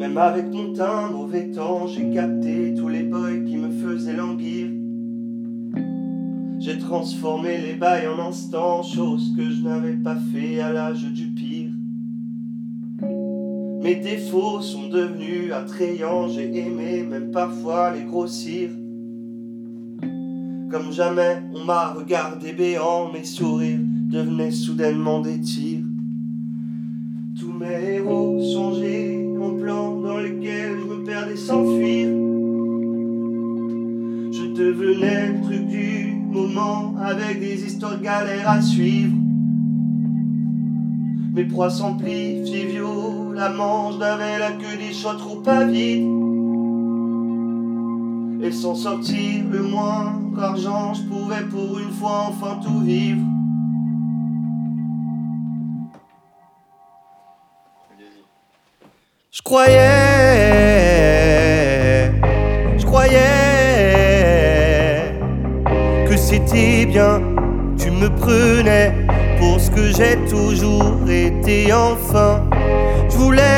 Même avec mon teint mauvais temps, j'ai capté tous les boys qui me faisaient languir. J'ai transformé les bails en instants, chose que je n'avais pas fait à l'âge du pire. Mes défauts sont devenus attrayants, j'ai aimé même parfois les grossir. Comme jamais on m'a regardé béant, mes sourires devenaient soudainement des tirs. Tous mes héros songeaient en plans dans lesquels je me perdais sans fuir. Je devenais le truc du moment avec des histoires galères à suivre. Mes proies s'amplifient violemment, je n'avais là que des choix trop avides. Et sans sortir le moindre argent, je pouvais pour une fois enfin tout vivre. Je croyais que c'était bien, tu me prenais pour ce que j'ai toujours été enfin. Je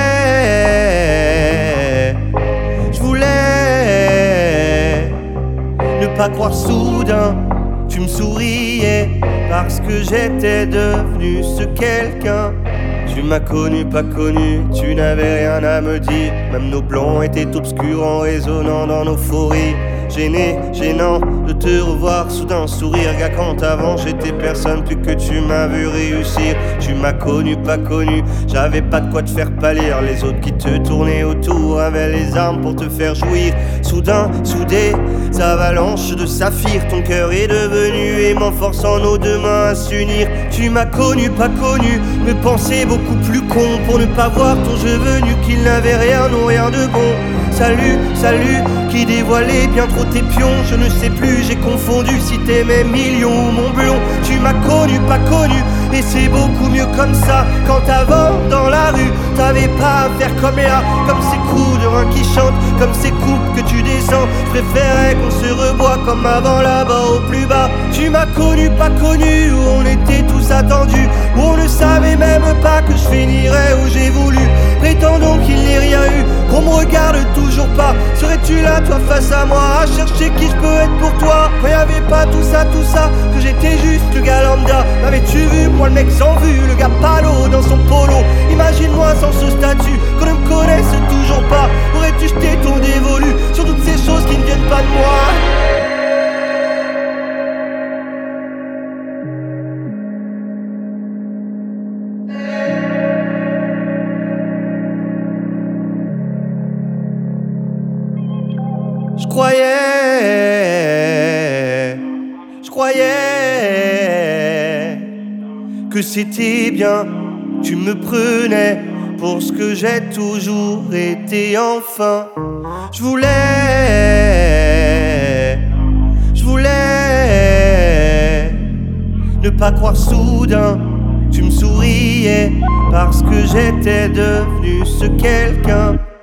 voulais ne pas croire soudain, tu me souriais parce que j'étais devenu ce quelqu'un. Tu m'as connu, pas connu, tu n'avais rien à me dire. Même nos blancs étaient obscurs en résonnant dans nos faux rires. Gêné, gênant de te revoir soudain sourire. Gars, quand avant j'étais personne, plus que tu m'as vu réussir. Tu m'as connu, pas connu, j'avais pas de quoi te faire pâlir. Les autres qui te tournaient autour avaient les armes pour te faire jouir. Soudain, soudé, avalanche de saphir. Ton cœur est devenu aimant, forçant nos deux mains à s'unir. Tu m'as connu, pas connu, me pensais beaucoup plus con pour ne pas voir ton jeu venu, qu'il n'avait rien, non rien de bon. Salut, salut, qui dévoilait bien trop tes pions. Je ne sais plus, j'ai confondu si t'aimais millions ou mon blond. Tu m'as connu, pas connu, et c'est beaucoup mieux comme ça. Quand avant, dans la rue, t'avais pas à faire comme là. Comme ces coups de rein qui chantent, comme ces coupes que tu descends. Je préférais qu'on se reboit comme avant là-bas au plus bas. Tu m'as connu, pas connu, où on était tous attendus, où on ne savait même pas que je finirais où j'ai voulu. Prétendons qu'il n'y ait rien eu, qu'on me regarde toujours pas. Serais-tu là, toi, face à moi, à chercher qui je peux être pour toi? Quand y'avait pas tout ça, que j'étais juste le gars lambda. M'avais-tu vu, moi le mec sans vue, le gars palo dans son polo? Imagine-moi sans ce statut, qu'on ne me connaisse toujours pas. Aurais-tu jeté ton dévolu sur toutes ces choses qui ne viennent pas de moi? Je croyais que c'était bien, tu me prenais pour ce que j'ai toujours été enfin. Je voulais ne pas croire soudain, tu me souriais parce que j'étais devenu ce quelqu'un.